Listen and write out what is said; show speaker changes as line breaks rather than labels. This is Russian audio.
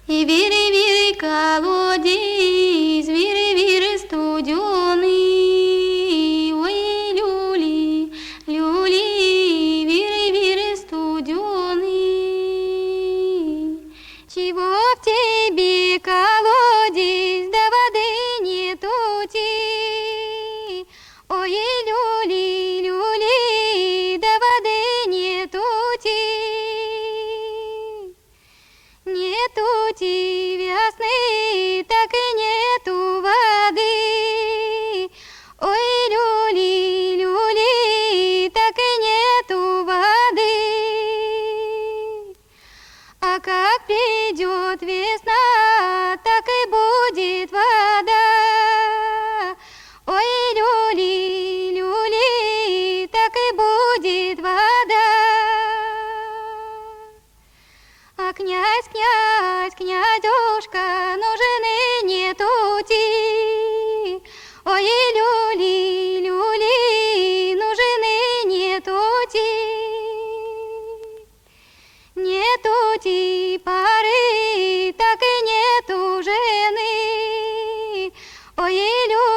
И вири-вири колодец, вири-вири студеный, ой, люли, люли, вири-вири студеный. Чего в тебе, колодец, да воды нету ти? Ой, люли, люли, да воды нету ти. Нету ти весны, так и нету воды. Ой, люли, люли, так и нету воды. А как придет весна, так и будет вода. Ой, люли, люли, так и будет вода. А князь, князь, князюшка, но жены нету ти. Ой, люли, люли, но жены нету ти. Нету ти поры, так и нету жены. Ой, люли.